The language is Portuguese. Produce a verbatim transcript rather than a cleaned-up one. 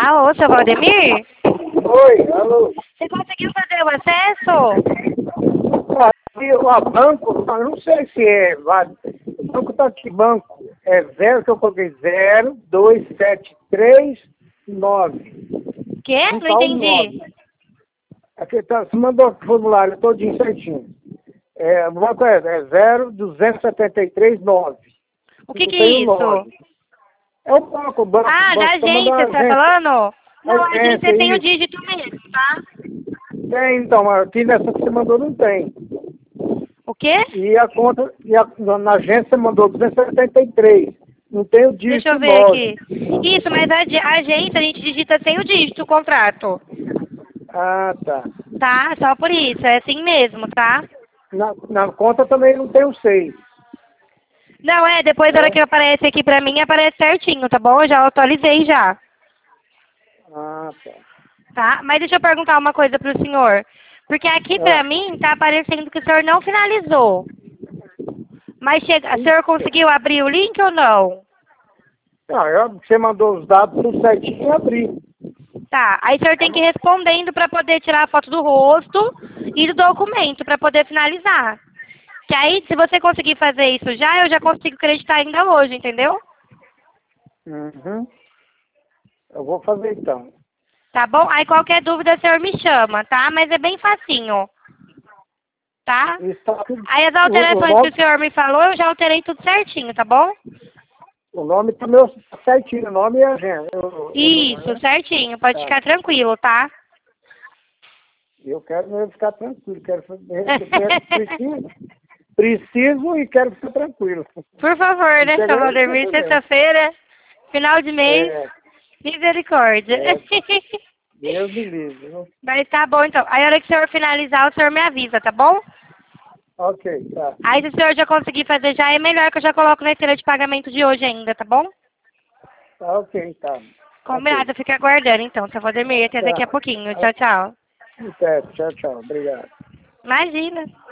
Alô, seu Valdemir? Oi, alô. Você conseguiu fazer o acesso? Aqui, o banco, eu não sei se é. O banco tá aqui, banco. É zero, que eu coloquei zero, dois, sete, três, nove. Quê? Não Não tá o entendi. nove. Aqui tá, você mandou o formulário todinho certinho. É, o banco é, é zero, duzentos e setenta e três, nove. O que Não que tem é o nove. isso? É o banco, o banco, o Ah, da banco. Tá mandando agência, a você tá agência. falando? A Não, a agência agência, tem o isso. dígito mesmo, tá? Tem, então, aqui nessa que você mandou não tem. O quê? E a conta, e a, na, na agência você mandou duzentos e setenta e três. Não tem o Deixa eu dígito ver nove. aqui. Isso, mas a, ag- a agência a gente digita sem o dígito o contrato. Ah, tá. Tá? Só por isso, é assim mesmo, tá? Na, na conta também não tem o seis. Não, é, depois da hora É? que aparece aqui pra mim, aparece certinho, tá bom? Eu já atualizei já, Ah, tá. tá? Mas deixa eu perguntar uma coisa pro senhor. Porque aqui pra Ah, mim tá aparecendo que o senhor não finalizou. Mas chega, o isso. senhor conseguiu abrir o link ou não? Não, eu, você mandou os dados tudo certinho e abri. Tá, aí o senhor tem que ir respondendo pra poder tirar a foto do rosto e do documento pra poder finalizar. Que aí, se você conseguir fazer isso já, eu já consigo acreditar ainda hoje, entendeu? Uhum. Eu vou fazer então. Tá bom? Aí qualquer dúvida o senhor me chama, tá? Mas é bem facinho, tá? Isso tá tudo. Aí as O, o alterações que nome, o senhor me falou, eu já alterei tudo certinho, tá bom? o nome tá meu certinho, o nome é agência. Eu, eu, Isso, né? certinho. Pode Tá. ficar tranquilo, tá? Eu quero mesmo ficar tranquilo. Quero receber. Preciso, preciso e quero ficar tranquilo. Por favor, E né, quero seu Valdemir? receber mesmo. Sexta-feira, final de mês, É, misericórdia. é, Deus me livre. Viu? Mas tá bom, então. Aí a hora que o senhor finalizar, o senhor me avisa, tá bom? Ok, tá. Aí se o senhor já conseguir fazer já, é melhor que eu já coloco na esteira de pagamento de hoje ainda, tá bom? Tá ok, tá. Ok. Combinado, fica aguardando então, seu Valdemir, até daqui a Tá. pouquinho. Tchau, tchau. Até. Tchau, tchau. Obrigado. Imagina.